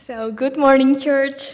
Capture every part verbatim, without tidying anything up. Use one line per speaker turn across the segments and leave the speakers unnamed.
So, good morning, church.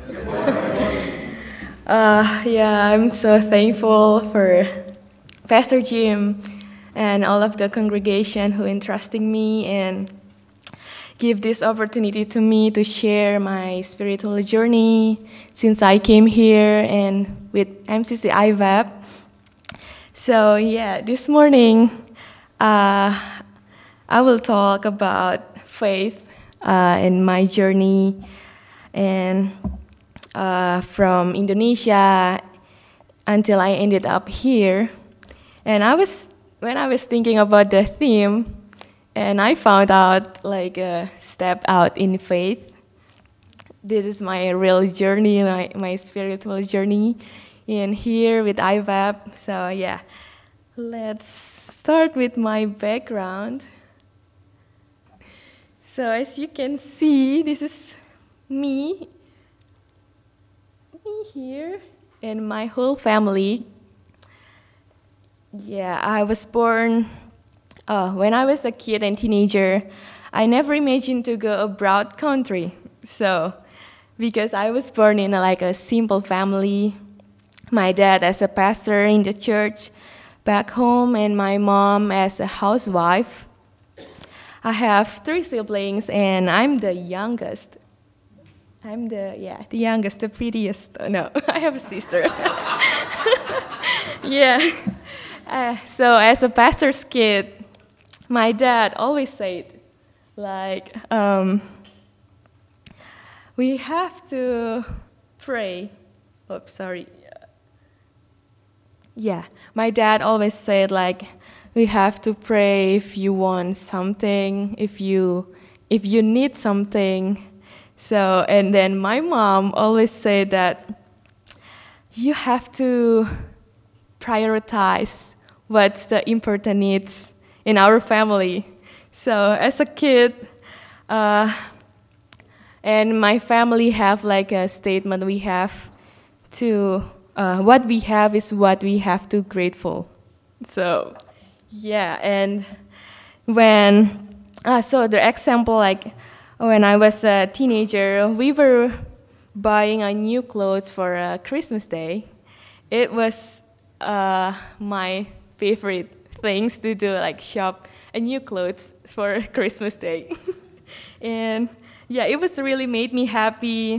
Uh, yeah, I'm so thankful for Pastor Jim and all of the congregation who entrusting me and give this opportunity to me to share my spiritual journey since I came here and with M C C I V A P. So, yeah, this morning uh, I will talk about faith uh, in my journey and uh, from Indonesia until I ended up here. And I was when I was thinking about the theme, and I found out like a step out in faith. This is my real journey, my, my spiritual journey in here with I V A P. So yeah, let's start with my background. So as you can see, this is me, me here, and my whole family. Yeah, I was born, uh, when I was a kid and teenager, I never imagined to go abroad country. So, because I was born in a, like a simple family, my dad as a pastor in the church back home, and my mom as a housewife. I have three siblings, and I'm the youngest. I'm the, yeah, the youngest, the prettiest. Oh, no, I have a sister. yeah. Uh, so as a pastor's kid, my dad always said, like, um, we have to pray. Oops, sorry. Yeah, my dad always said, like, we have to pray if you want something, if you if you need something. So, and then my mom always said that you have to prioritize what's the important needs in our family. So, as a kid, uh, and my family have like a statement, we have to, uh, what we have is what we have to grateful. So, yeah, and when, uh, so the example, like when I was a teenager, we were buying a new clothes for uh, Christmas Day. It was uh, my favorite things to do, like shop a new clothes for Christmas Day. And yeah, it was really made me happy.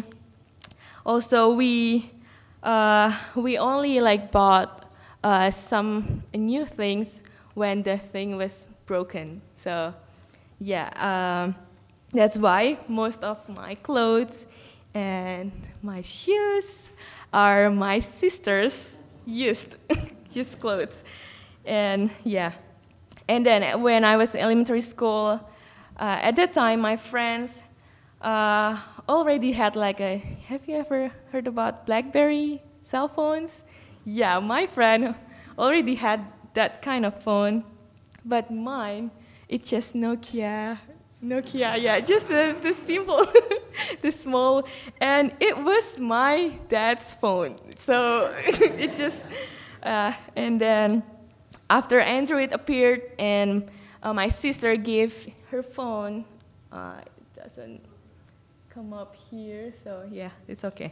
Also, we uh, we only like bought uh, some new things when the thing was broken. So yeah, um, that's why most of my clothes and my shoes are my sister's used used clothes. And yeah, and then when I was in elementary school, uh, at that time my friends uh, already had like a, have you ever heard about BlackBerry cell phones? Yeah, my friend already had that kind of phone, but mine, it's just Nokia, Nokia, yeah, just the, the simple, the small, and it was my dad's phone, so it just, uh, and then after Android appeared and uh, my sister gave her phone, uh, it doesn't come up here, so yeah, it's okay.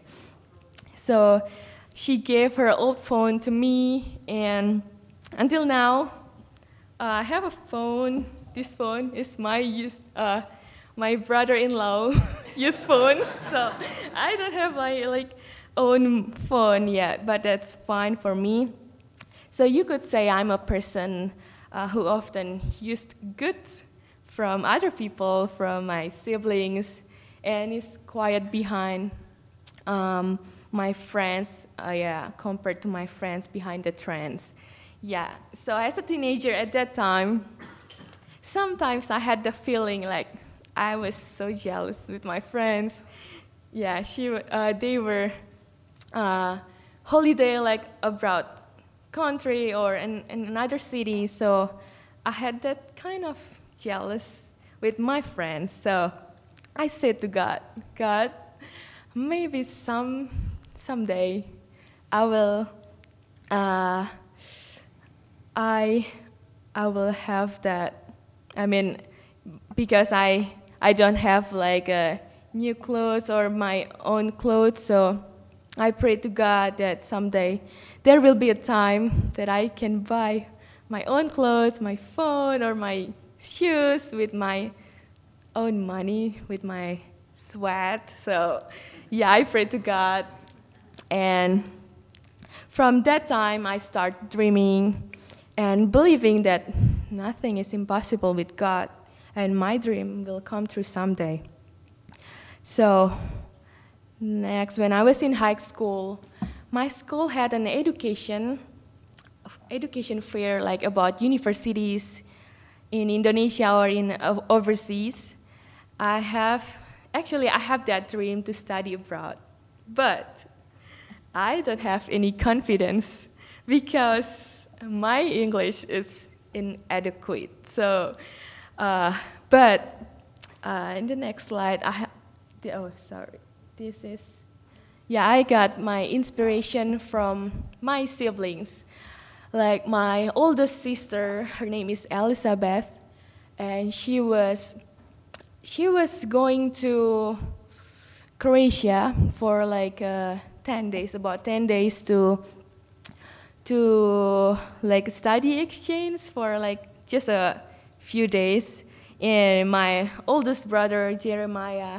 So she gave her old phone to me, and until now, uh, I have a phone. This phone is my used, uh, my brother-in-law used phone. So I don't have my like own phone yet, but that's fine for me. So you could say I'm a person uh, who often used goods from other people, from my siblings, and is quiet behind um, my friends. Uh, yeah, compared to my friends behind the trends. Yeah, so as a teenager at that time, sometimes I had the feeling like I was so jealous with my friends. Yeah, she, uh, they were uh, holiday like abroad country or in, in another city, so I had that kind of jealous with my friends. So I said to God, God, maybe some someday I will. Uh, I I will have that. I mean, because I I don't have like a new clothes or my own clothes. So I pray to God that someday there will be a time that I can buy my own clothes, my phone, or my shoes with my own money, with my sweat. So yeah, I pray to God. And from that time, I start dreaming and believing that nothing is impossible with God, and my dream will come true someday. So next, when I was in high school, my school had an education education fair, like about universities in Indonesia or in uh, overseas. I have actually I have that dream to study abroad, but I don't have any confidence because my English is inadequate. So, uh, but uh, in the next slide, I ha- oh sorry, this is yeah I got my inspiration from my siblings. Like my oldest sister, her name is Elizabeth, and she was she was going to Croatia for like uh, ten days, about ten days to to like study exchange for like just a few days. And my oldest brother Jeremiah,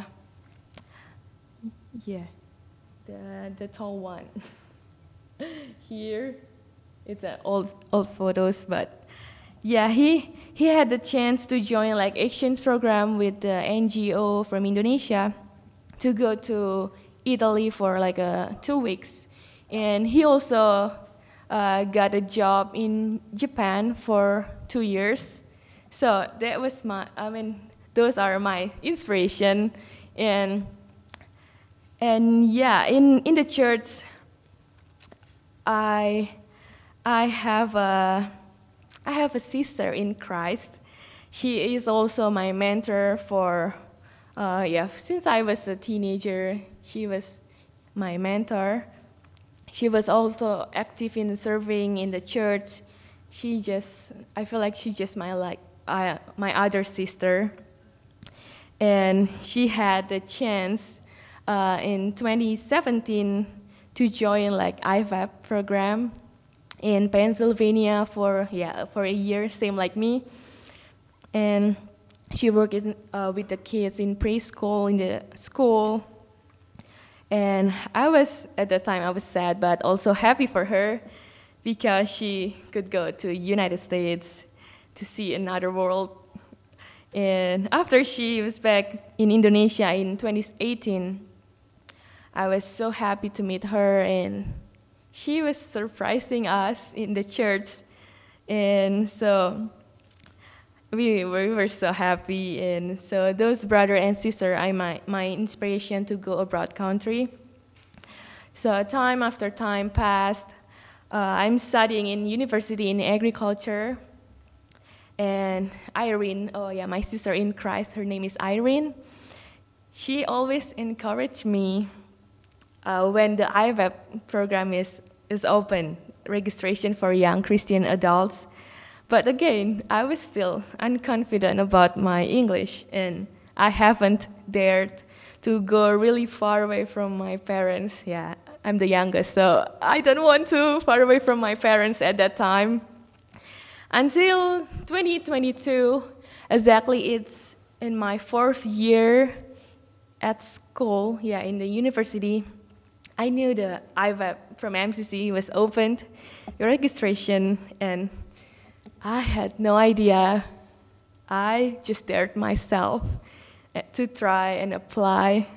yeah, the the tall one here. It's an old old photos, but yeah, he he had the chance to join like exchange program with the N G O from Indonesia to go to Italy for like uh, two weeks, and he also uh, got a job in Japan for two years. So that was my, I mean, those are my inspiration, and and yeah, in in the church, I I have a I have a sister in Christ. She is also my mentor for. Uh, yeah, since I was a teenager, she was my mentor. She was also active in serving in the church. She just, I feel like she's just my like uh, my other sister. And she had the chance uh, in twenty seventeen to join like I V A P program in Pennsylvania for yeah for a year, same like me. And she worked in, uh, with the kids in preschool, in the school. And I was, at that time, I was sad, but also happy for her because she could go to United States to see another world. And after she was back in Indonesia in twenty eighteen, I was so happy to meet her, and she was surprising us in the church. And so We were, we were so happy, and so those brother and sister are my, my inspiration to go abroad country. So time after time passed, uh, I'm studying in university in agriculture, and Irene, oh yeah, my sister in Christ, her name is Irene. She always encouraged me uh, when the I V A P program is, is open, registration for young Christian adults. But again, I was still unconfident about my English, and I haven't dared to go really far away from my parents. Yeah, I'm the youngest, so I don't want to far away from my parents at that time. Until twenty twenty-two, exactly, it's in my fourth year at school, yeah, in the university. I knew the I V A P from M C C was opened, the registration, and I had no idea. I just dared myself to try and apply.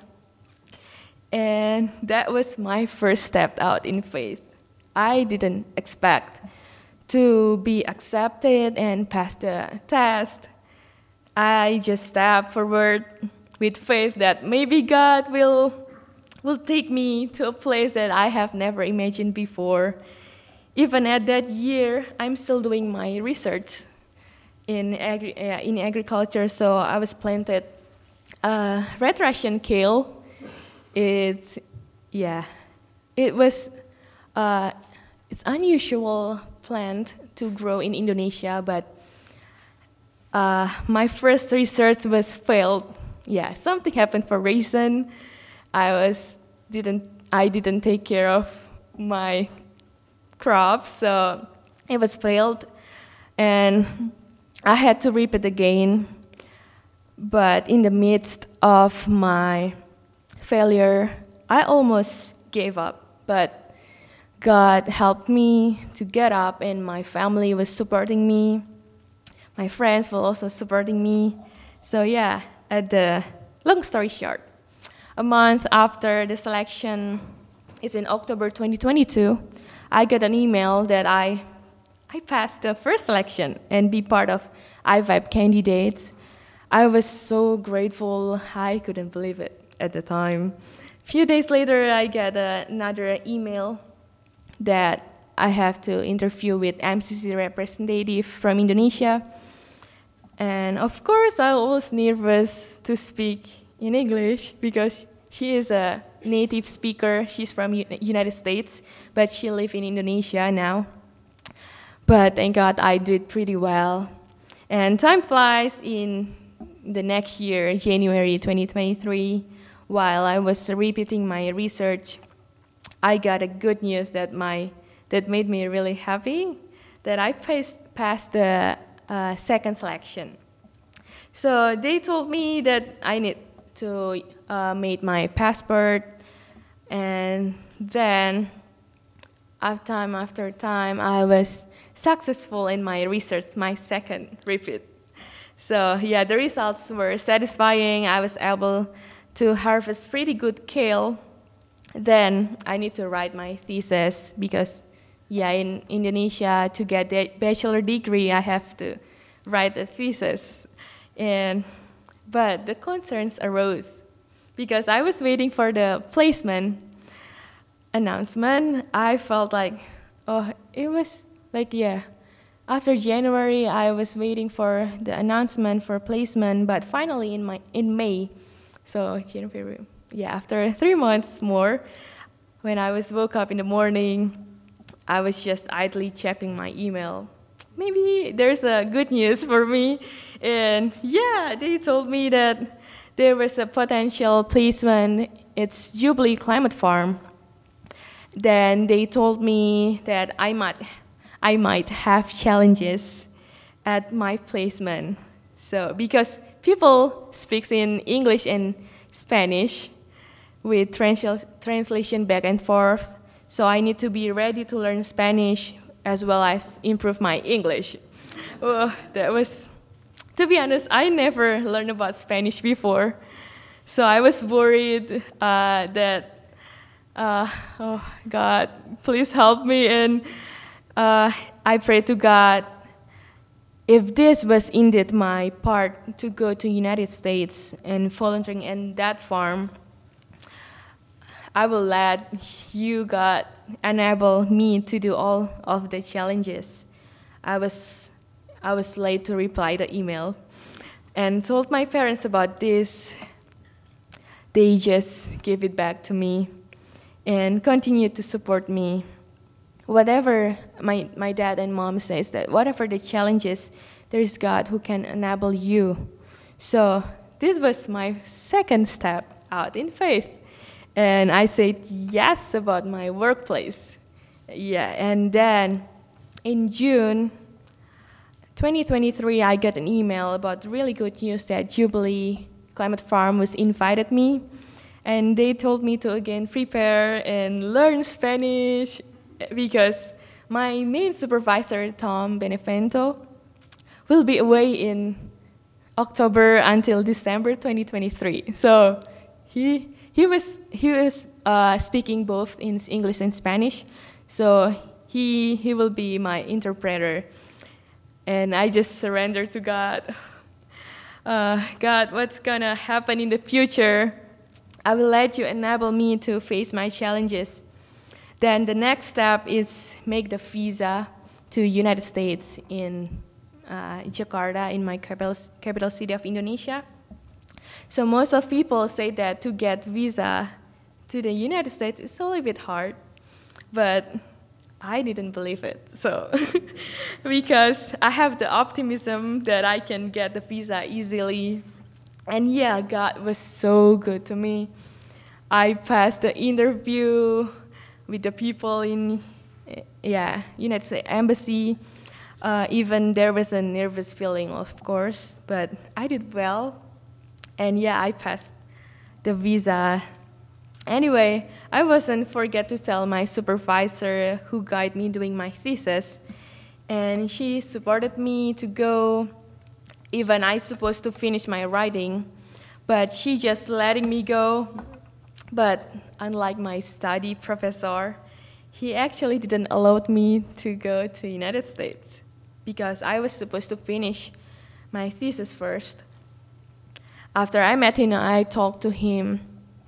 And that was my first step out in faith. I didn't expect to be accepted and pass the test. I just stepped forward with faith that maybe God will, will take me to a place that I have never imagined before. Even at that year, I'm still doing my research in agri- uh, in agriculture. So I was planted uh, red Russian kale. It's yeah, it was uh, it's unusual plant to grow in Indonesia, but uh, my first research was failed. yeah, something happened for reason. I was didn't I didn't take care of my crops, so it was failed, and I had to reap it again. But in the midst of my failure, I almost gave up. But God helped me to get up, and my family was supporting me. My friends were also supporting me. So yeah, at the long story short, a month after the selection, it's in October twenty twenty-two, I got an email that I I passed the first selection and be part of I Vibe candidates. I was so grateful, I couldn't believe it at the time. A few days later, I got uh, another email that I have to interview with M C C representative from Indonesia. And of course, I was nervous to speak in English because she is a native speaker. She's from U- United States, but she lives in Indonesia now. But thank God I did pretty well. And time flies. In the next year, January twenty twenty-three, while I was repeating my research, I got a good news that my that made me really happy, that I passed, passed the uh, second selection. So they told me that I need to uh, make my passport, and then after time after time, I was successful in my research, my second repeat. So yeah, the results were satisfying. I was able to harvest pretty good kale. Then I need to write my thesis because yeah, in Indonesia, to get the bachelor degree, I have to write a thesis. And but the concerns arose because I was waiting for the placement announcement. I felt like, oh, it was like, yeah, after January, I was waiting for the announcement for placement, but finally in my in May, so January, yeah, after three months more, when I was woke up in the morning, I was just idly checking my email. Maybe there's a good news for me, and yeah, they told me that there was a potential placement. It's Jubilee Climate Farm. Then they told me that I might, I might have challenges at my placement. So because people speaks in English and Spanish with trans- translation back and forth, so I need to be ready to learn Spanish as well as improve my English. Oh, that was, to be honest, I never learned about Spanish before, so I was worried uh, that. Uh, oh God, please help me. And uh, I pray to God, if this was indeed my part to go to United States and volunteering in that farm, I will let you, God, enable me to do all of the challenges. I was, I was late to reply the email and told my parents about this. They just gave it back to me and continue to support me. Whatever my, my dad and mom says, that whatever the challenges, there is God who can enable you. So this was my second step out in faith. And I said yes about my workplace. Yeah, and then in June twenty twenty-three, I got an email about really good news that Jubilee Climate Farm was invited me. And they told me to again prepare and learn Spanish because my main supervisor, Tom Benevento, will be away in October until December twenty twenty-three. So he he was he was uh, speaking both in English and Spanish. So he he will be my interpreter. And I just surrender to God. Uh, God, what's gonna happen in the future? I will let you enable me to face my challenges. Then the next step is make the visa to United States in uh, Jakarta, in my capital, capital city of Indonesia. So most of people say that to get visa to the United States is a little bit hard, but I didn't believe it. So because I have the optimism that I can get the visa easily. And yeah, God was so good to me. I passed the interview with the people in, yeah, United States Embassy. Uh, even there was a nervous feeling, of course, but I did well. And yeah, I passed the visa. Anyway, I wasn't forget to tell my supervisor who guided me doing my thesis. And she supported me to go, even I supposed to finish my writing, but she just letting me go. But unlike my study professor, he actually didn't allow me to go to the United States because I was supposed to finish my thesis first. After I met him, I talked to him.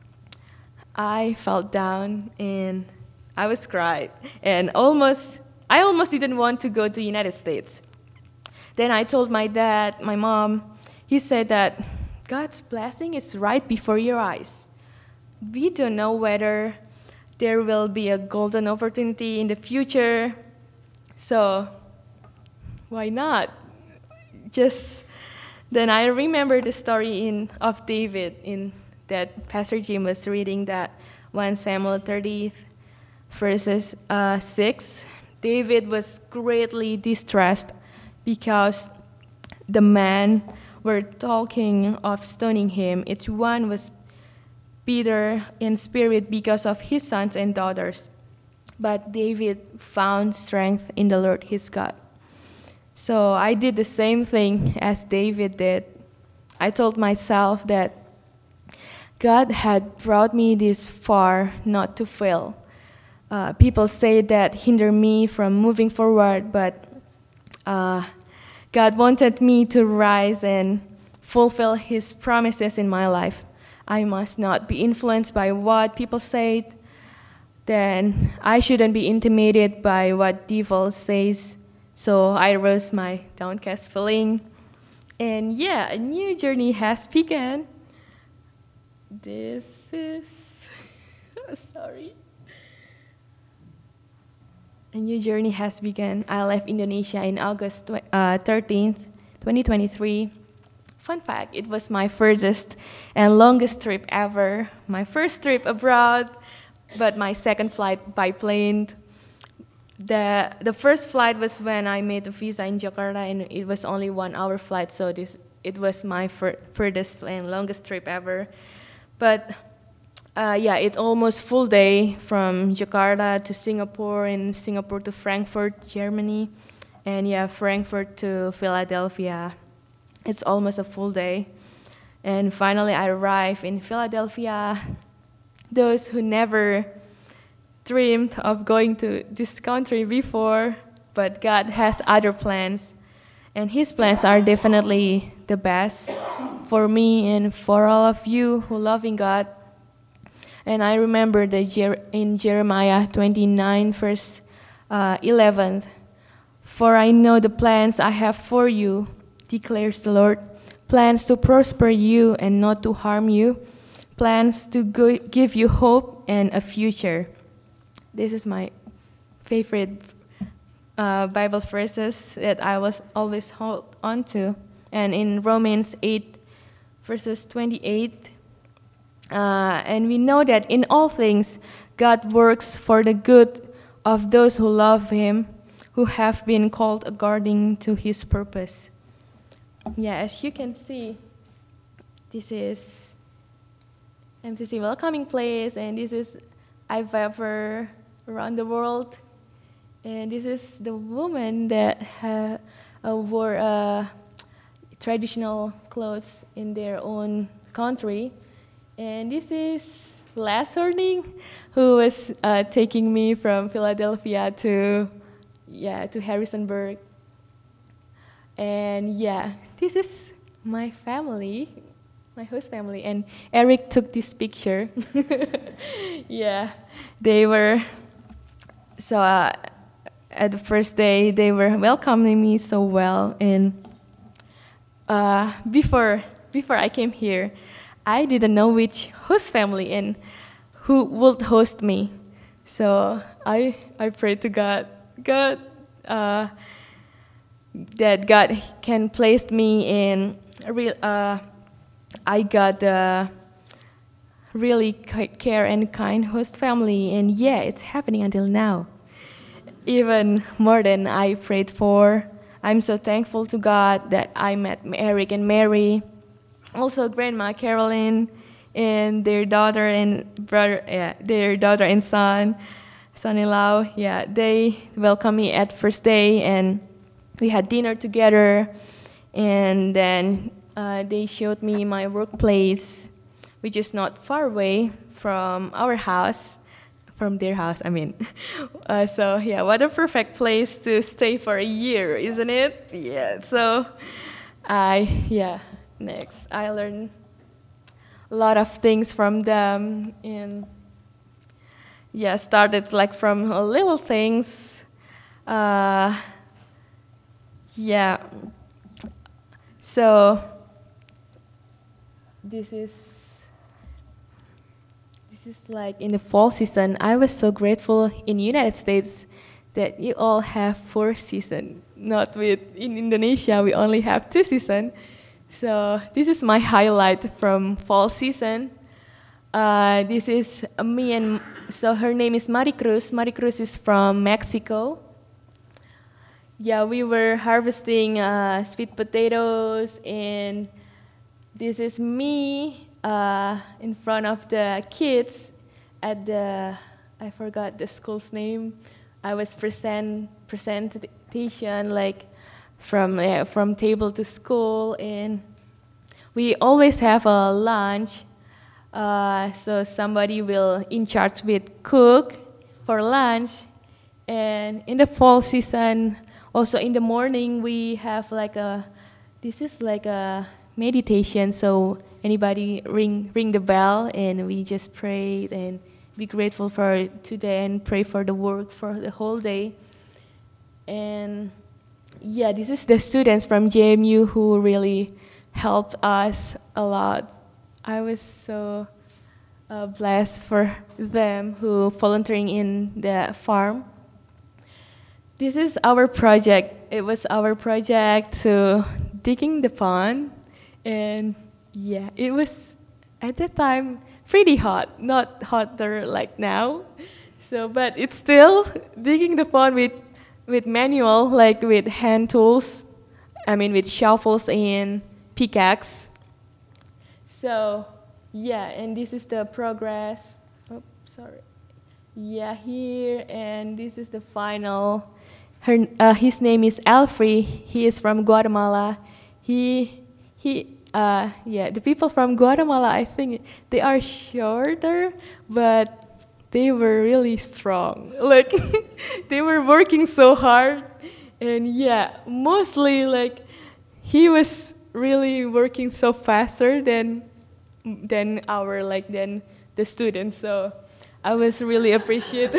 I felt down and I was cried and almost I almost didn't want to go to the United States. Then I told my dad, my mom, he said that God's blessing is right before your eyes. We don't know whether there will be a golden opportunity in the future. So why not? Just then I remember the story in of David in that Pastor Jim was reading, that First Samuel thirty, verses uh, six. David was greatly distressed because the men were talking of stoning him. Each one was bitter in spirit because of his sons and daughters. But David found strength in the Lord his God. So I did the same thing as David did. I told myself that God had brought me this far not to fail. Uh, people say that hinder me from moving forward, but uh, God wanted me to rise and fulfill his promises in my life. I must not be influenced by what people say. Then I shouldn't be intimidated by what devil says. So I rose my downcast feeling. And yeah, a new journey has begun. This is... sorry. A new journey has begun. I left Indonesia in August uh, thirteenth, twenty twenty-three. Fun fact, it was my furthest and longest trip ever. My first trip abroad, but my second flight by plane. The the first flight was when I made the visa in Jakarta, and it was only one hour flight, so this it was my fur- furthest and longest trip ever. But Uh, yeah, it almost full day from Jakarta to Singapore and Singapore to Frankfurt, Germany, and yeah, Frankfurt to Philadelphia. It's almost a full day. And finally I arrived in Philadelphia. Those who never dreamed of going to this country before, but God has other plans. And his plans are definitely the best for me and for all of you who love in God. And I remember that in Jeremiah twenty-nine, verse uh, eleven, "For I know the plans I have for you, declares the Lord, plans to prosper you and not to harm you, plans to go- give you hope and a future." This is my favorite uh, Bible verses that I was always hold on to. And in Romans eight, verses twenty-eight, Uh, and we know that in all things, God works for the good of those who love him, who have been called according to his purpose. Yeah, as you can see, this is M C C Welcoming Place, and this is I've ever around the world. And this is the woman that ha- uh, wore uh, traditional clothes in their own country. And this is Les Horning, who was uh, taking me from Philadelphia to, yeah, to Harrisonburg. And yeah, this is my family, my host family. And Eric took this picture. Yeah, they were, so uh, at the first day, they were welcoming me so well. And uh, before before I came here, I didn't know which host family and who would host me. So I I prayed to God, God, uh, that God can place me in a real, uh, I got the really care and kind host family, and yeah, it's happening until now. Even more than I prayed for. I'm so thankful to God that I met Eric and Mary, also Grandma Carolyn, and their daughter and brother, yeah, their daughter and son, son-in-law. Yeah, they welcomed me at first day, and we had dinner together, and then uh, they showed me my workplace, which is not far away from our house, from their house, I mean. Uh, so yeah, what a perfect place to stay for a year, isn't it? Yeah, so I, yeah, next, I learned a lot of things from them, and yeah, started like from little things. Uh, yeah, so this is this is like in the fall season. I was so grateful in United States that you all have four seasons. Not with in Indonesia, we only have two seasons. So this is my highlight from fall season. Uh, this is uh, me and so her name is Maricruz. Maricruz is from Mexico. Yeah, we were harvesting uh, sweet potatoes, and this is me uh, in front of the kids at the, I forgot the school's name. I was present presentation like from uh, from table to school, and we always have a lunch. Uh, so somebody will in charge with cook for lunch, and in the fall season, also in the morning we have like a, this is like a meditation. So anybody ring ring the bell, and we just pray and be grateful for today and pray for the work for the whole day. And yeah, this is the students from J M U who really helped us a lot. I was so uh, blessed for them who volunteering in the farm. This is our project. It was our project to digging the pond, and yeah, it was at that time pretty hot, not hotter like now. So, but it's still digging the pond with with manual, like with hand tools. I mean, with shovels and pickaxe. So, yeah, and this is the progress. Oh, sorry. Yeah, here, and this is the final. Her, uh, his name is Alfred. He is from Guatemala. He, he, uh, yeah, the people from Guatemala, I think they are shorter, but they were really strong. Like, they were working so hard, and yeah, mostly like he was really working so faster than than our like than the students. So I was really appreciate.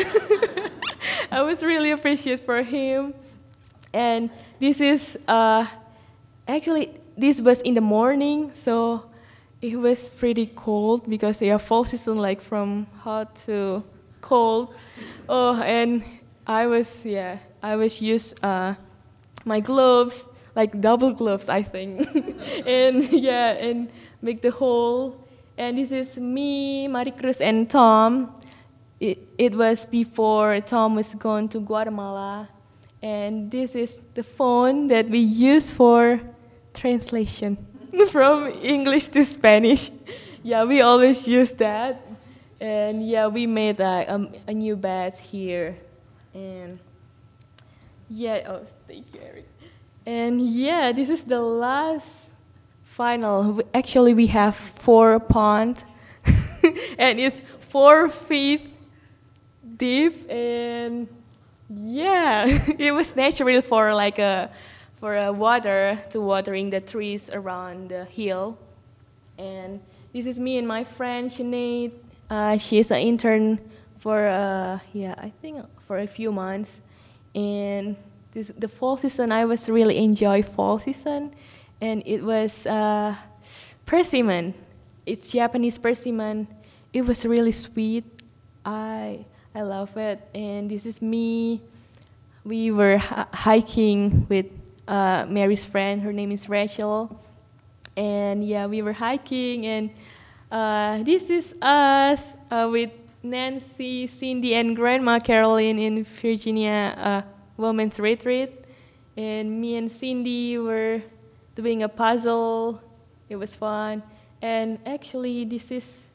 I was really appreciate for him. And this is uh, actually this was in the morning, so it was pretty cold because they are fall season, like from hot to cold. Oh, and I was yeah I was use uh, my gloves, like double gloves, I think. And yeah, and make the hole. And this is me, Maricruz, and Tom. It, it was before Tom was gone to Guatemala. And this is the phone that we use for translation from English to Spanish. Yeah, we always use that. And yeah, we made a, a, a new bed here. And yeah, oh, thank you, Eric. And yeah, this is the last final. Actually, we have four ponds, and it's four feet deep. And yeah, it was natural for like a for a water to watering the trees around the hill. And this is me and my friend Sinead. Uh, she's an intern for uh, yeah, I think for a few months. And this, the fall season, I was really enjoy fall season, and it was uh, persimmon. It's Japanese persimmon. It was really sweet. I I love it. And this is me. We were h- hiking with uh, Mary's friend. Her name is Rachel. And yeah, we were hiking, and uh, this is us uh, with Nancy, Cindy, and Grandma Caroline in Virginia uh, Women's Retreat. And me and Cindy were doing a puzzle. It was fun. And actually, this is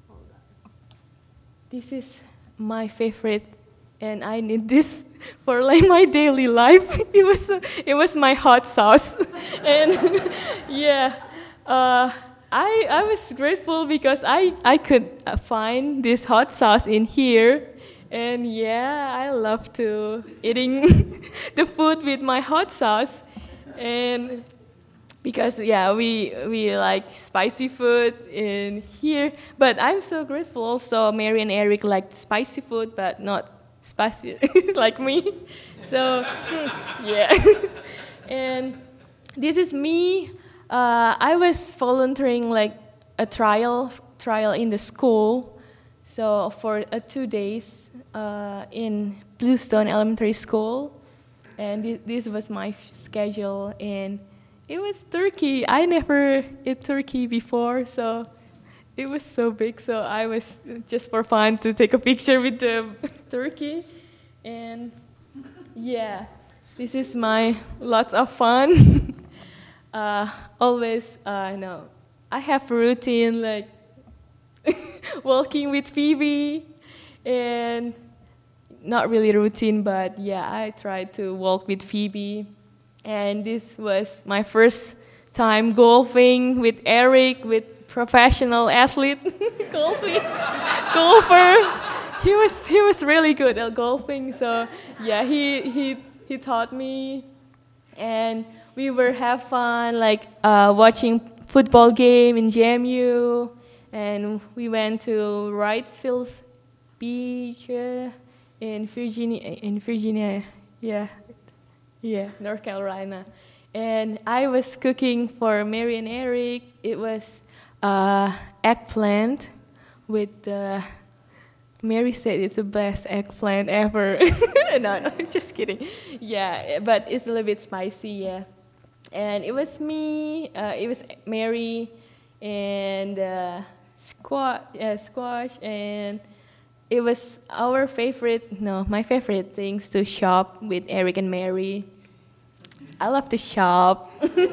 this is my favorite, and I need this for like my daily life. It was it was my hot sauce, and yeah, uh, I I was grateful because I I could uh, find this hot sauce in here, and yeah, I love to eating the food with my hot sauce, and because yeah, we we like spicy food in here. But I'm so grateful also Mary and Eric like spicy food, but not spicy like me. So yeah, and this is me. Uh, I was volunteering like a trial trial in the school, so for uh, two days uh, in Bluestone Elementary School, and this, this was my f- schedule and. It was turkey. I never ate turkey before, so it was so big. So I was just for fun to take a picture with the turkey, and yeah, this is my lots of fun. uh, always, uh, no, I have a routine like walking with Phoebe, and not really routine, but yeah, I try to walk with Phoebe. And this was my first time golfing with Eric, with professional athlete golfing golfer. He was he was really good at golfing. So yeah, he he he taught me, and we were have fun like uh, watching football game in J M U, and we went to Wright Fields Beach uh, in Virginia. In Virginia, yeah. Yeah, North Carolina. And I was cooking for Mary and Eric. It was uh, eggplant with the, Mary said it's the best eggplant ever. no, no, just kidding. Yeah, but it's a little bit spicy, yeah. And it was me, uh, it was Mary, and uh, squash, uh, squash, and it was our favorite, no, my favorite things to shop with Eric and Mary. I love to shop.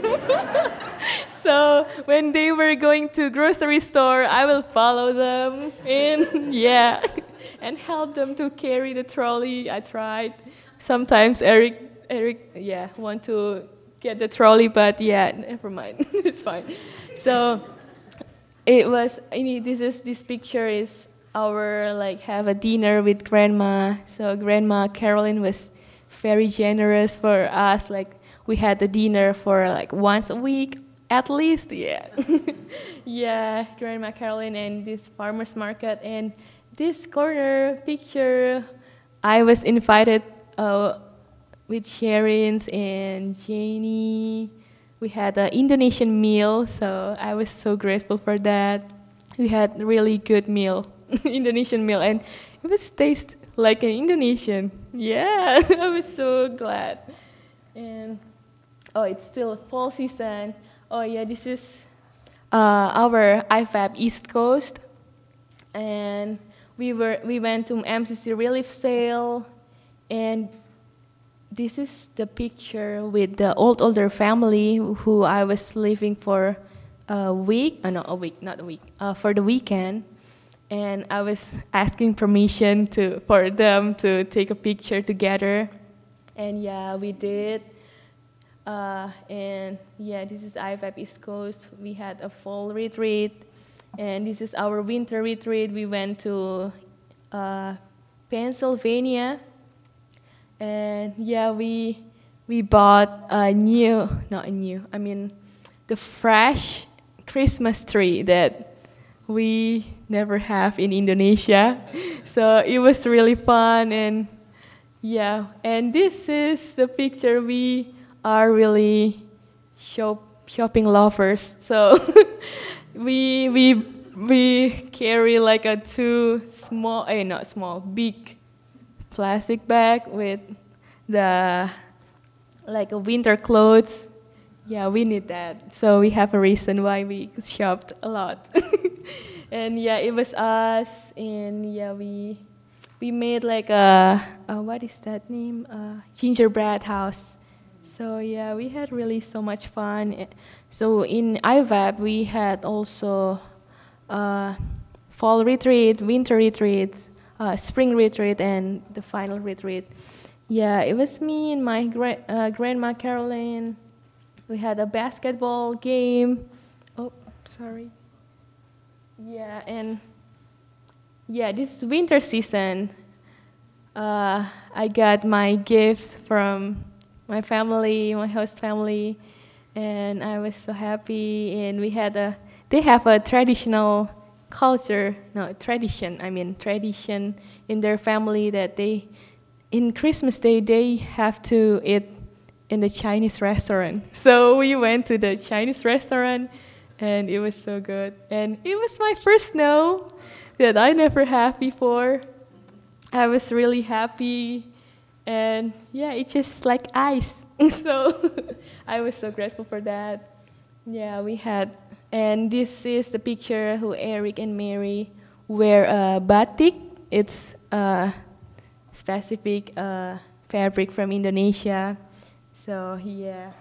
So when they were going to grocery store, I will follow them in, yeah, and help them to carry the trolley. I tried. Sometimes Eric, Eric, yeah, want to get the trolley, but yeah, never mind. It's fine. So it was. I mean, this is this picture is our like have a dinner with Grandma. So Grandma Caroline was very generous for us. Like we had the dinner for like once a week at least. Yeah, yeah. Grandma Caroline and this farmers market and this corner picture. I was invited uh, with Sharins and Janie. We had an Indonesian meal, so I was so grateful for that. We had really good meal, Indonesian meal, and it was taste like an Indonesian. Yeah, I was so glad. And oh, it's still fall season. Oh yeah, this is uh, our I F A B East Coast, and we were we went to M C C Relief Sale, and this is the picture with the old older family who I was living for a week. Uh, no, a week, not a week. Uh, for the weekend, and I was asking permission to for them to take a picture together, and yeah, we did. Uh, and yeah, this is I F A B East Coast. We had a fall retreat, and this is our winter retreat. We went to uh, Pennsylvania, and yeah, we we bought a new, not a new, I mean, the fresh Christmas tree that we never have in Indonesia. So it was really fun, and yeah, and this is the picture. We are really shop, shopping lovers. So we we we carry like a two small, eh, not small, big plastic bag with the like a winter clothes. Yeah, we need that. So we have a reason why we shopped a lot. And yeah, it was us, and yeah, we we made like a, a what is that name? Uh, gingerbread house. So yeah, we had really so much fun. Eh, So in I V A B we had also uh, fall retreat, winter retreats, uh, spring retreat, and the final retreat. Yeah, it was me and my gra- uh, grandma Caroline. We had a basketball game. Oh, sorry. Yeah, and yeah, this winter season, uh, I got my gifts from my family, my host family, and I was so happy. And we had a, they have a traditional culture, no tradition. I mean tradition in their family that they, in Christmas Day, they have to eat in the Chinese restaurant. So we went to the Chinese restaurant, and it was so good. And it was my first snow that I never had before. I was really happy, and yeah, it's just like ice. So I was so grateful for that. Yeah, we had, and this is the picture who Eric and Mary wear a batik. It's a specific uh, fabric from Indonesia. So yeah,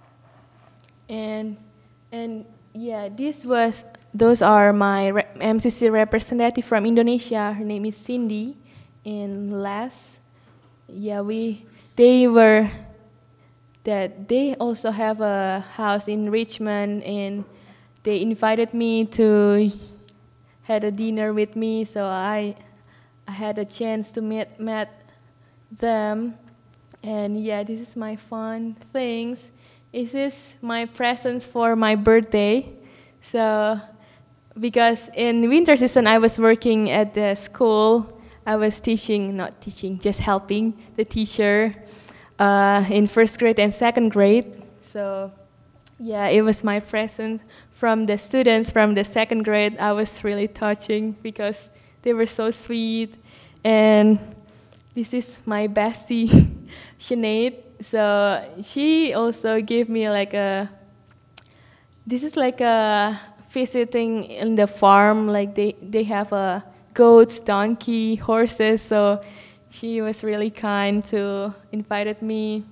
and and yeah, this was those are my re- M C C representative from Indonesia. Her name is Cindy, and Les. Yeah, we they were that they also have a house in Richmond, and they invited me to had a dinner with me. So I I had a chance to meet met them. And yeah, this is my fun things. This is my presents for my birthday. So, because in winter season I was working at the school, I was teaching, not teaching, just helping the teacher uh, in first grade and second grade. So, yeah, it was my present from the students from the second grade. I was really touching because they were so sweet. And this is my bestie, Sinead. So she also gave me like a, this is like a visiting in the farm, like they, they have a goats, donkey, horses. So she was really kind to invited me.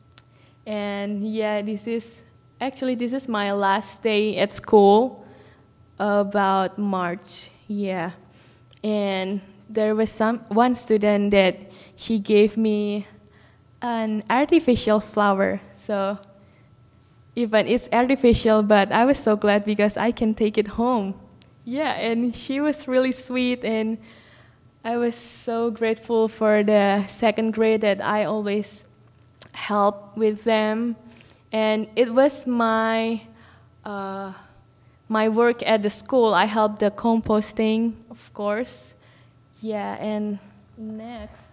And yeah, this is, actually this is my last day at school, about March, yeah. And there was some one student that she gave me an artificial flower. So even it's artificial, but I was so glad because I can take it home. Yeah, and she was really sweet, and I was so grateful for the second grade that I always help with them. And it was my uh, my work at the school. I helped the composting, of course. Yeah, and next,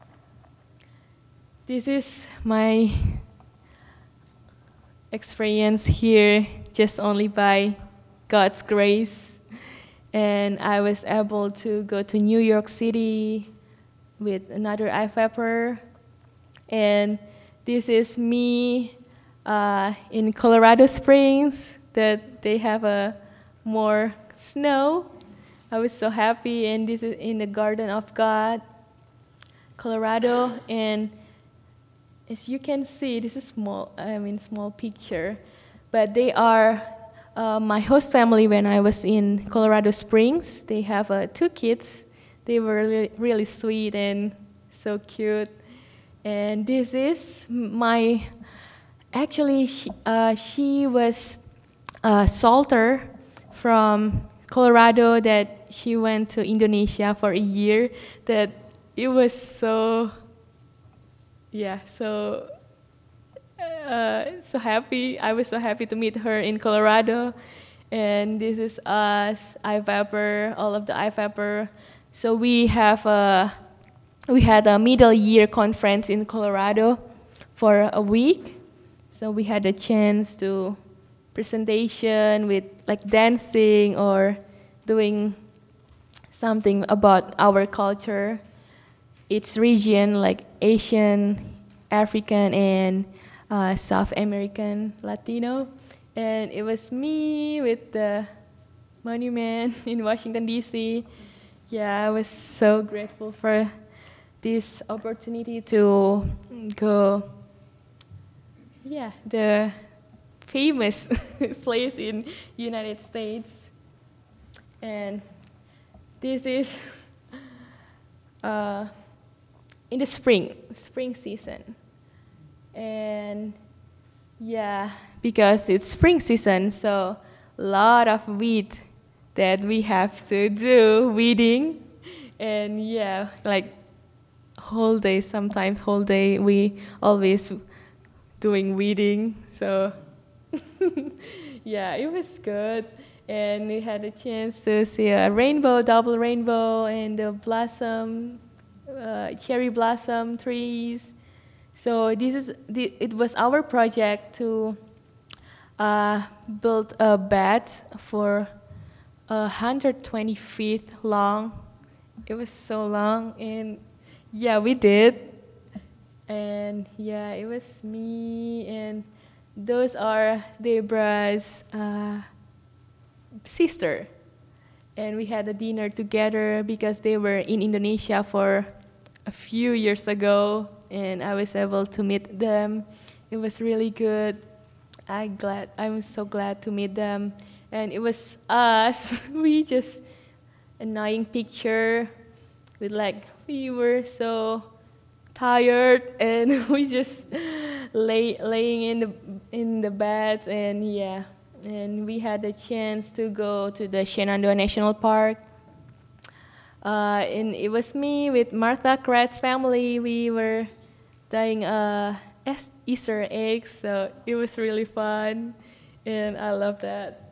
this is my experience here just only by God's grace. And I was able to go to New York City with another I F A P er. And this is me uh, in Colorado Springs, that they have a more snow. I was so happy, and this is in the Garden of God, Colorado. And as you can see, this is small, I mean small picture, but they are uh, my host family when I was in Colorado Springs. They have uh, two kids. They were really, really sweet and so cute. And this is my, actually she, uh, she was a salter from Colorado that she went to Indonesia for a year. That it was so, yeah, so uh, so happy. I was so happy to meet her in Colorado. And this is us, I F A P er, all of the I F A P er. So we have a, we had a middle year conference in Colorado for a week. So we had a chance to presentation with like dancing or doing something about our culture. It's region like Asian, African, and uh, South American Latino, and it was me with the monument in Washington D C. Yeah, I was so grateful for this opportunity to go. Yeah, the famous place in United States, and this is uh, in the spring, spring season, and yeah, because it's spring season, so a lot of weed that we have to do weeding, and yeah, like whole day, sometimes whole day we always doing weeding. So yeah, it was good, and we had a chance to see a rainbow, double rainbow, and the blossom, uh, cherry blossom trees. So this is the, it was our project to uh, build a bed for one hundred twenty feet long. It was so long, and yeah, we did. And yeah, it was me, and those are Debra's uh, sister. And we had a dinner together because they were in Indonesia for a few years ago, and I was able to meet them. It was really good. I glad I was so glad to meet them, and it was us. We just annoying picture with like we were so tired, and we just lay laying in the in the beds, and yeah, and we had the chance to go to the Shenandoah National Park. Uh, and it was me with Martha Kratz family. We were doing uh, Easter eggs, so it was really fun, and I love that.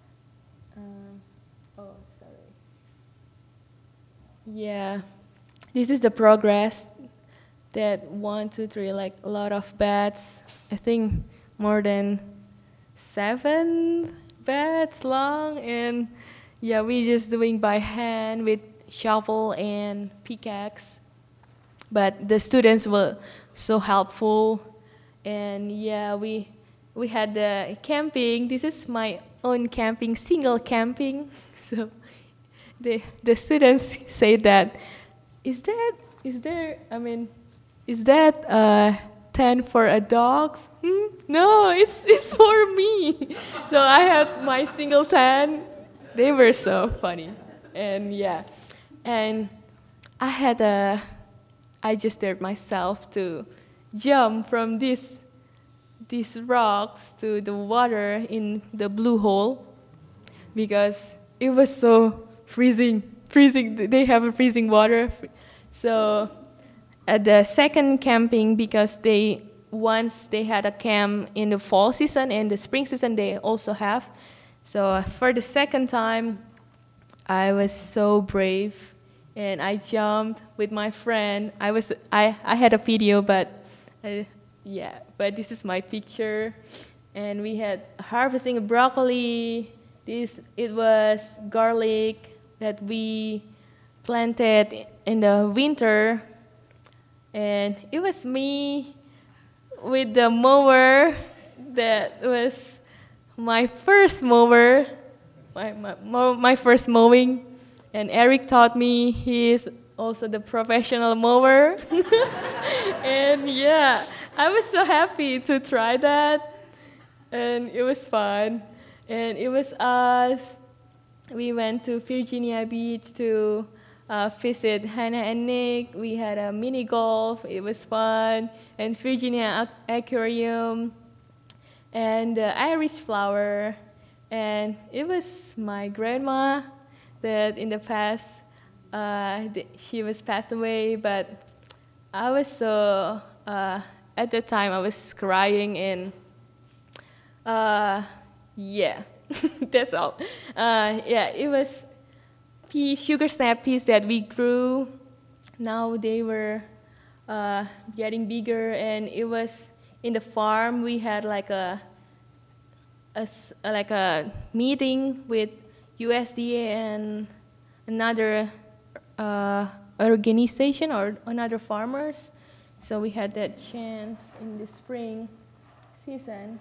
Um, oh, sorry. Yeah, this is the progress. That one, two, three, like a lot of beds. I think more than seven beds long, and yeah, we just doing by hand with shovel and pickaxe. But the students were so helpful, and yeah, we we had the camping. This is my own camping, single camping. So the the students say that is that is there? I mean. Is that a tent for a dogs? Hmm? No, it's it's for me. So I had my single tent. They were so funny, and yeah, and I had a. I just dared myself to jump from this these rocks to the water in the blue hole because it was so freezing. Freezing. They have a freezing water, so. At the second camping, because they once they had a camp in the fall season and the spring season they also have. So for the second time, I was so brave, and I jumped with my friend. I was I, I had a video, but I, yeah, but this is my picture, and we had harvesting broccoli. This it was garlic that we planted in the winter. And it was me with the mower. That was my first mower, my, my, my first mowing. And Eric taught me. He is also the professional mower. And yeah, I was so happy to try that. And it was fun. And it was us. We went to Virginia Beach to Uh, visit Hannah and Nick. We had a mini golf. It was fun. And Virginia Aquarium. And the Irish flower. And it was my grandma that in the past, uh, she was passed away. But I was so, uh, at the time I was crying, and uh, yeah, that's all. Uh, yeah, it was Pea, sugar snap peas that we grew. Now they were uh, getting bigger, and it was in the farm. We had like a, a like a meeting with U S D A and another uh, organization or another farmers. So we had that chance in the spring season.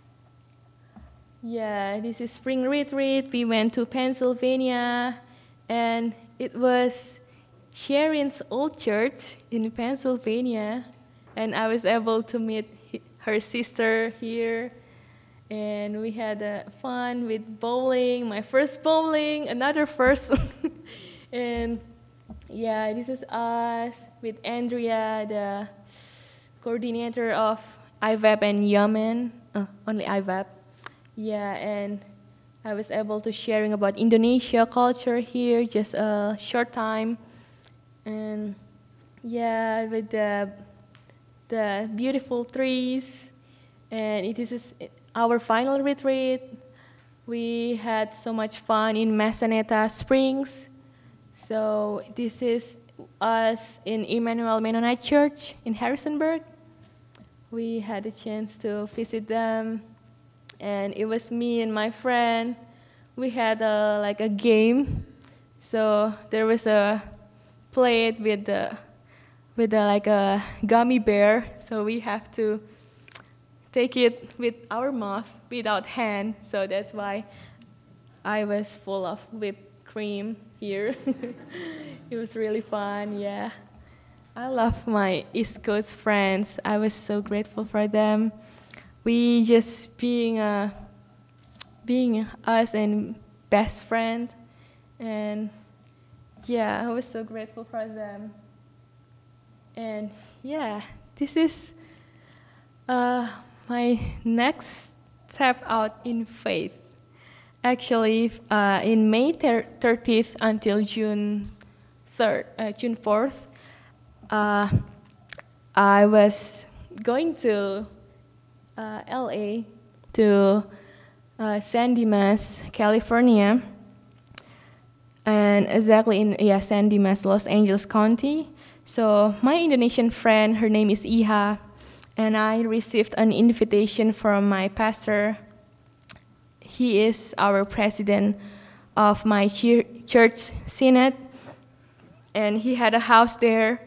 Yeah, this is spring retreat. We went to Pennsylvania, and it was Sharon's old church in Pennsylvania, and I was able to meet hi- her sister here, and we had uh, fun with bowling. My first bowling, another first, and yeah, this is us with Andrea, the coordinator of I V A P and Yemen, uh, only I V A P. Yeah, and I was able to sharing about Indonesia culture here just a short time, and yeah, with the the beautiful trees, and it is our final retreat. We had so much fun in Masaneta Springs. So this is us in Emmanuel Mennonite Church in Harrisonburg. We had a chance to visit them, and it was me and my friend. We had a, like a game. So there was a plate with the with a, like a gummy bear. So we have to take it with our mouth without hand. So that's why I was full of whipped cream here. It was really fun, yeah. I love my East Coast friends. I was so grateful for them. We just being a, being us and best friend, and yeah, I was so grateful for them. And yeah, this is uh, my next step out in faith. Actually, uh, in May thirtieth until June third, uh, June fourth, uh, I was going to uh, L A to uh, San Dimas, California, and exactly in yeah San Dimas, Los Angeles County. So my Indonesian friend, her name is Iha, and I received an invitation from my pastor. He is our president of my church synod, and he had a house there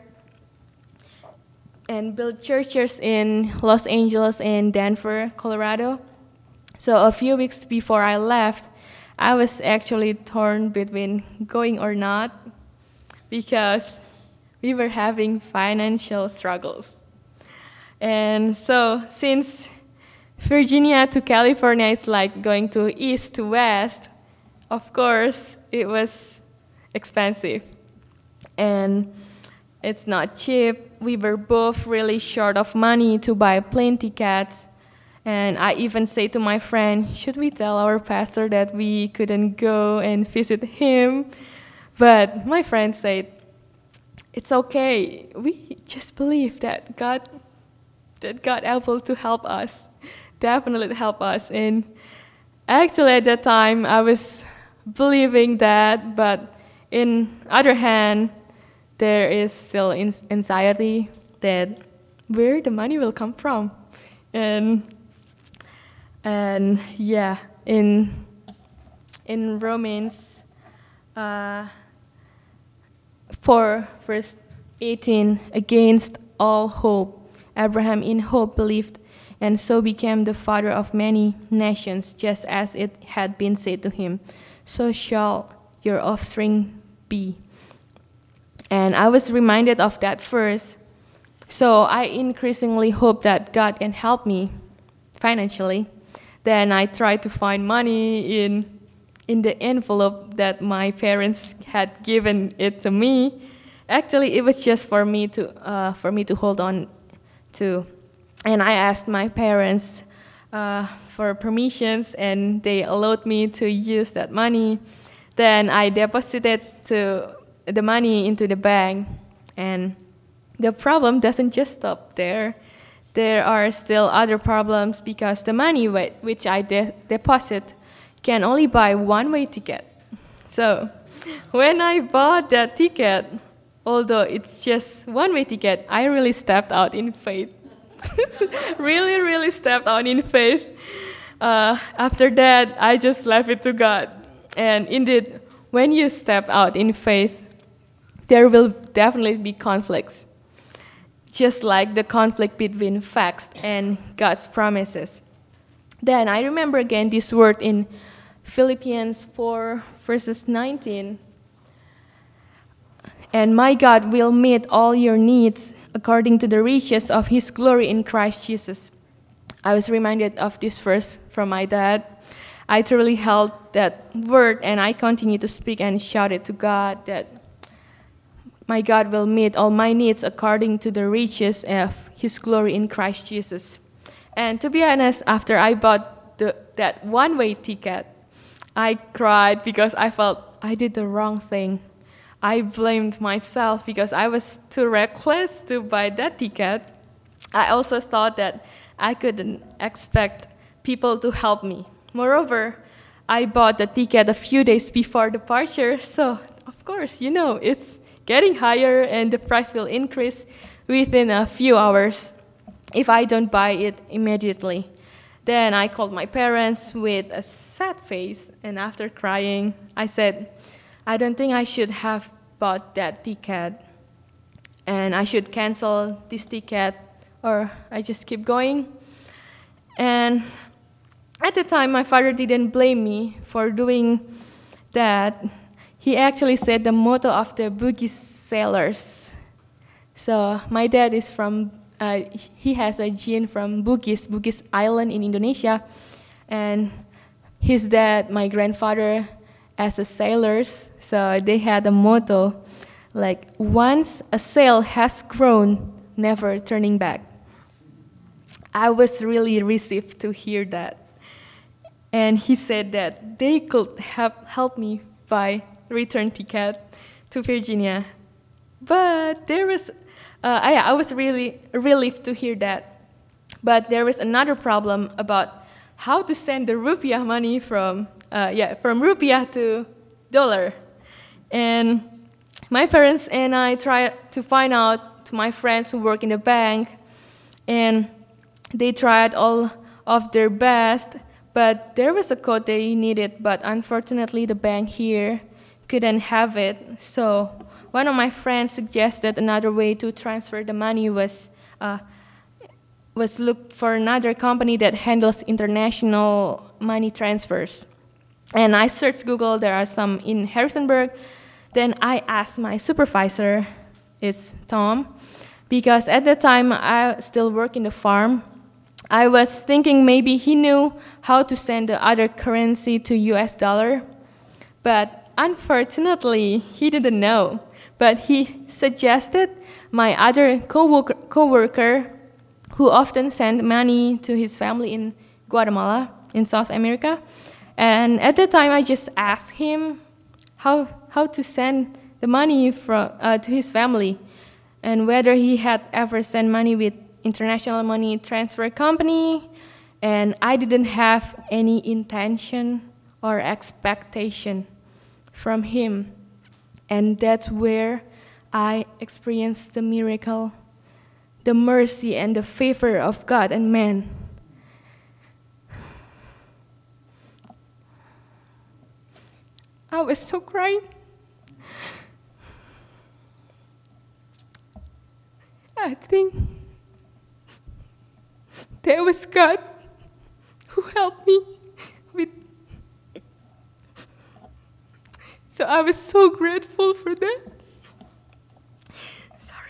and built churches in Los Angeles and Denver, Colorado. So a few weeks before I left, I was actually torn between going or not because we were having financial struggles. And so since Virginia to California is like going to east to west, of course, it was expensive. And it's not cheap. We were both really short of money to buy plane tickets. And I even say to my friend, should we tell our pastor that we couldn't go and visit him? But my friend said, it's okay. We just believe that God, that God able to help us, definitely help us. And actually at that time, I was believing that, but in other hand, there is still anxiety that where the money will come from. And and yeah, in in Romans uh, four, verse eighteen, against all hope, Abraham in hope believed, and so became the father of many nations, just as it had been said to him, so shall your offspring be. And I was reminded of that verse, so I increasingly hope that God can help me financially. Then I tried to find money in in the envelope that my parents had given it to me. Actually, it was just for me to uh, for me to hold on to. And I asked my parents uh, for permissions, and they allowed me to use that money. Then I deposited to the money into the bank, and the problem doesn't just stop there. There are still other problems because the money which I de- deposit can only buy one-way ticket. So when I bought that ticket, although it's just one-way ticket, I really stepped out in faith. really, really stepped out in faith. Uh, after that, I just left it to God. And indeed, when you step out in faith, there will definitely be conflicts. just like the conflict between facts and God's promises. Then I remember again this word in Philippians four, verses nineteen. And my God will meet all your needs according to the riches of his glory in Christ Jesus. I was reminded of this verse from my dad. I truly held that word, and I continue to speak and shout it to God that my God will meet all my needs according to the riches of his glory in Christ Jesus. And to be honest, after I bought the, that one-way ticket, I cried because I felt I did the wrong thing. I blamed myself because I was too reckless to buy that ticket. I also thought that I couldn't expect people to help me. Moreover, I bought the ticket a few days before departure, so of course, you know, it's getting higher and the price will increase within a few hours if I don't buy it immediately. Then I called my parents with a sad face, and after crying, I said, I don't think I should have bought that ticket, and I should cancel this ticket, or I just keep going. And at the time, my father didn't blame me for doing that. He actually said the motto of the Bugis sailors. So my dad is from, uh, he has a gene from Bugis, Bugis Island in Indonesia. And his dad, my grandfather, as a sailors, so they had a motto, like, once a sail has grown, never turning back. I was really relieved to hear that. And he said that they could have helped me buy return ticket to Virginia. But there was, uh, I, I was really relieved to hear that. But there was another problem about how to send the rupiah money from, uh, yeah, from rupiah to dollar. And my parents and I tried to find out to my friends who work in the bank, and they tried all of their best, but there was a code they needed, but unfortunately the bank here couldn't have it. So one of my friends suggested another way to transfer the money was uh, was look for another company that handles international money transfers. And I searched Google, there are some in Harrisonburg. Then I asked my supervisor, it's Tom, because at the time I still work in the farm. I was thinking maybe he knew how to send the other currency to U S dollar, but unfortunately, he didn't know. But he suggested my other co-worker, co-worker who often sent money to his family in Guatemala, in South America. And at the time, I just asked him how, how to send the money from, uh, to his family, and whether he had ever sent money with international money transfer company, and I didn't have any intention or expectation from him. And that's where I experienced the miracle, the mercy and the favor of God and man. I was so crying. I think there was God who helped me with. So I was so grateful for that. Sorry.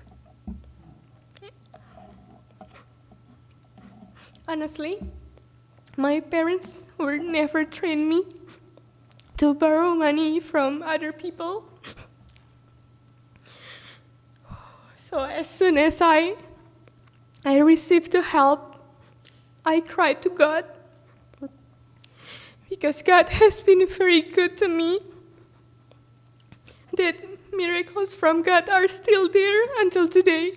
Honestly, my parents were never trained me to borrow money from other people. So as soon as I I received the help, I cried to God, because God has been very good to me. That miracles from God are still there until today.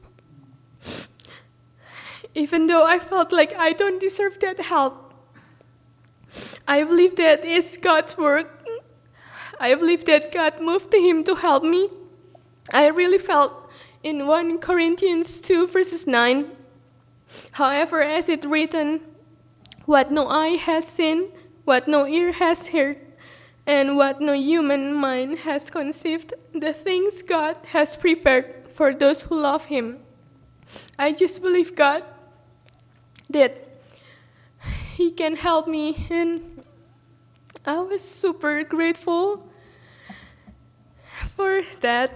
Even though I felt like I don't deserve that help, I believe that is God's work. I believe that God moved him to help me. I really felt in First Corinthians two, verses nine, however, as it written, what no eye has seen, what no ear has heard, and what no human mind has conceived, the things God has prepared for those who love him. I just believe God that He can help me, and I was super grateful for that.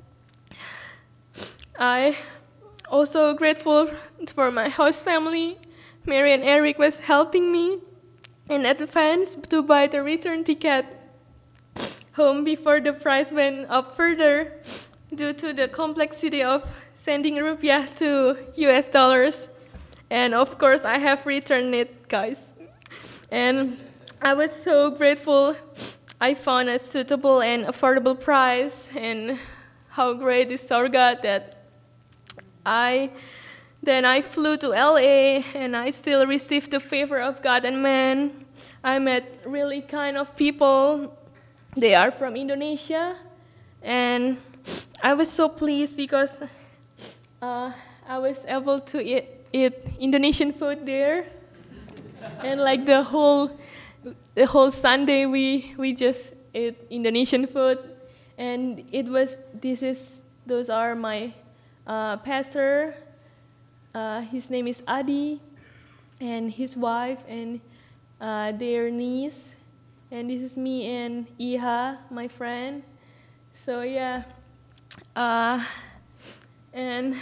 I also grateful for my host family. Mary and Eric was helping me in advance to buy the return ticket home before the price went up further due to the complexity of sending rupiah to U S dollars. And of course, I have returned it, guys. And I was so grateful I found a suitable and affordable price, and how great is our God that I then I flew to L A, and I still received the favor of God and man. I met really kind of people. They are from Indonesia, and I was so pleased because uh, I was able to eat, eat Indonesian food there, and like the whole the whole Sunday we we just ate Indonesian food, and it was this is those are my uh, pastor. Uh, his name is Adi, and his wife and uh, their niece. And this is me and Iha, my friend. So yeah, uh, and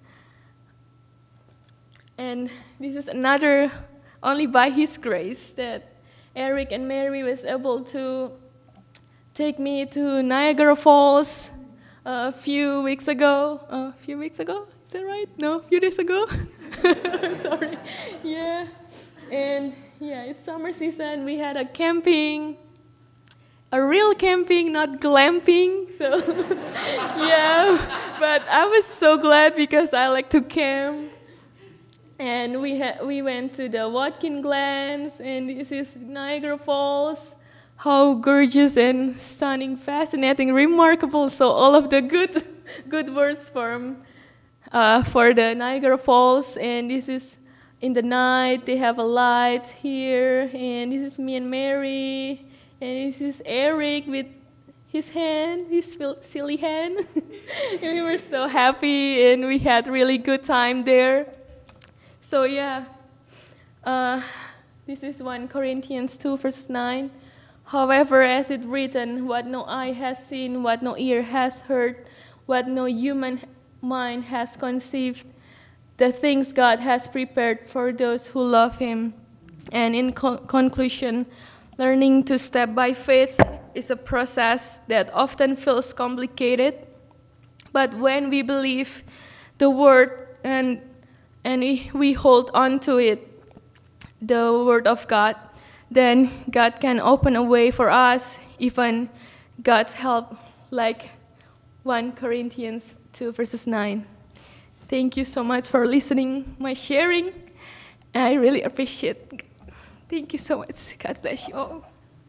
and this is another only by His grace that Eric and Mary was able to take me to Niagara Falls a few weeks ago. A few weeks ago, is that right? No, a few days ago. Sorry. Yeah, and. Yeah, it's summer season. We had a camping, a real camping, not glamping. So, yeah, but I was so glad because I like to camp. And we ha- we went to the Watkin Glens, and this is Niagara Falls. How gorgeous and stunning, fascinating, remarkable. So all of the good, good words for uh, for the Niagara Falls, and this is. In the night, they have a light here, and this is me and Mary, and this is Eric with his hand, his silly hand. And we were so happy, and we had really good time there. So yeah, uh, this is First Corinthians two, verse nine. However, as it written, what no eye has seen, what no ear has heard, what no human mind has conceived, the things God has prepared for those who love Him. And in co- conclusion, learning to step by faith is a process that often feels complicated. But when we believe the Word and, and we hold on to it, the Word of God, then God can open a way for us, even God's help, like First Corinthians two, verses nine. Thank you so much for listening, my sharing. I really appreciate it. Thank you so much. God bless you all.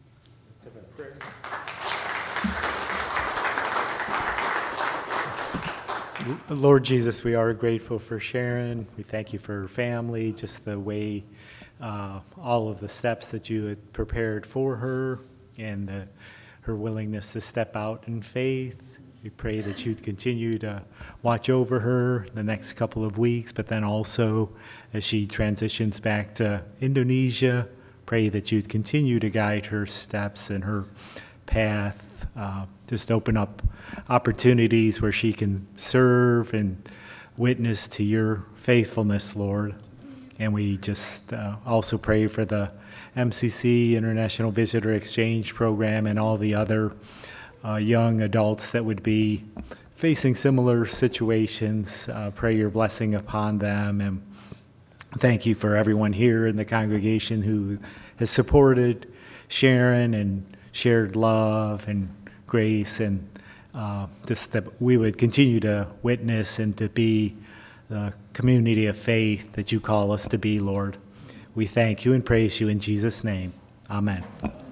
Lord Jesus, we are grateful for Sharon. We thank you for her family, just the way, uh, all of the steps that you had prepared for her, and the, her willingness to step out in faith. We pray that you'd continue to watch over her the next couple of weeks, but then also as she transitions back to Indonesia, pray that you'd continue to guide her steps and her path. Uh, just open up opportunities where she can serve and witness to your faithfulness, Lord. And we just uh, also pray for the M C C, International Visitor Exchange Program, and all the other Uh, young adults that would be facing similar situations. Uh, pray your blessing upon them, and thank you for everyone here in the congregation who has supported Sharon and shared love and grace, and uh, just that we would continue to witness and to be the community of faith that you call us to be, Lord. We thank you and praise you in Jesus' name. Amen.